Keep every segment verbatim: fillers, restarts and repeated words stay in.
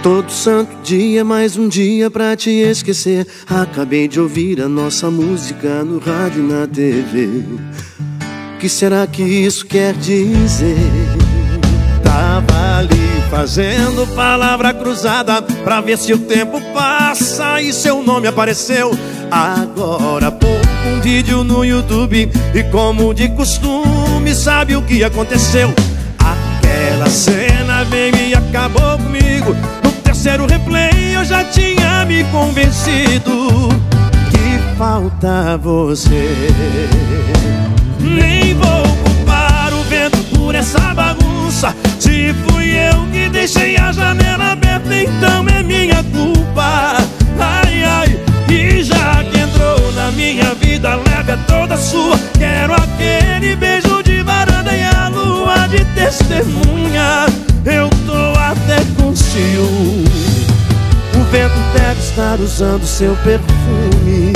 Todo santo dia, mais um dia pra te esquecer. Acabei de ouvir a nossa música no rádio e na T V. O que será que isso quer dizer? Tava ali fazendo palavra cruzada pra ver se o tempo passa e seu nome apareceu. Agora pô um vídeo no YouTube e, como de costume, sabe o que aconteceu? Aquela cena veio e acabou comigo. No terceiro replay eu já tinha me convencido que falta você. Nem vou culpar o vento por essa bagunça. Se fui eu que deixei a janela aberta, então é minha culpa. Ai, ai, e já que entrou na minha vida, leve a toda sua. Quero aquele beijo de varanda e a lua de testemunha. Eu tô até com ciúme. O vento deve estar usando seu perfume.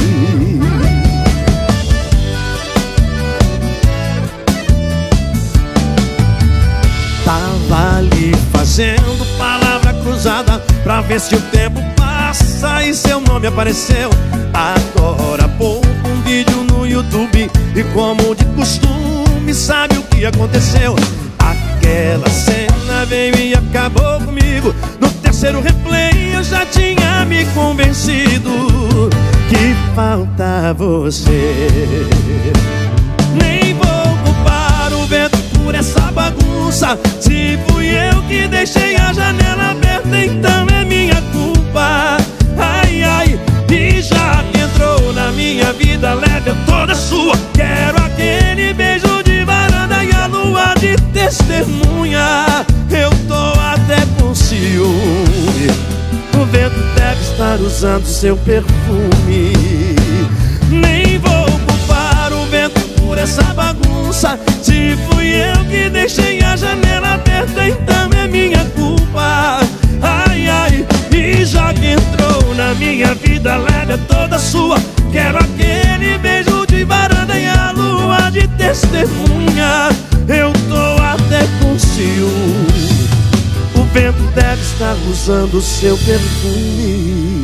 Tava ali fazendo palavra cruzada pra ver se o tempo passa e seu nome apareceu. Agora há pouco um vídeo no YouTube e, como de costume, sabe o que aconteceu? Aquela cena veio e acabou comigo. No terceiro replay eu já tinha me convencido que falta você. Nem vou culpar o vento por essa bagunça. Se fui eu que deixei a janela aberta, então é minha culpa. Ai, ai, e já que entrou na minha vida, leve a toda sua. Quero aquele beijo de varanda e a lua de testemunha. Eu tô até com ciúme. O vento deve estar usando seu perfume. Nem vou culpar o vento por essa bagunça. Se fui eu que deixei a janela aberta, então é minha culpa. Ai, ai, e já que entrou na minha vida, leve a toda sua. Quero aquele beijo de varanda e a lua de testemunha. Eu tô até com ciúme. O vento deve estar usando seu perfume.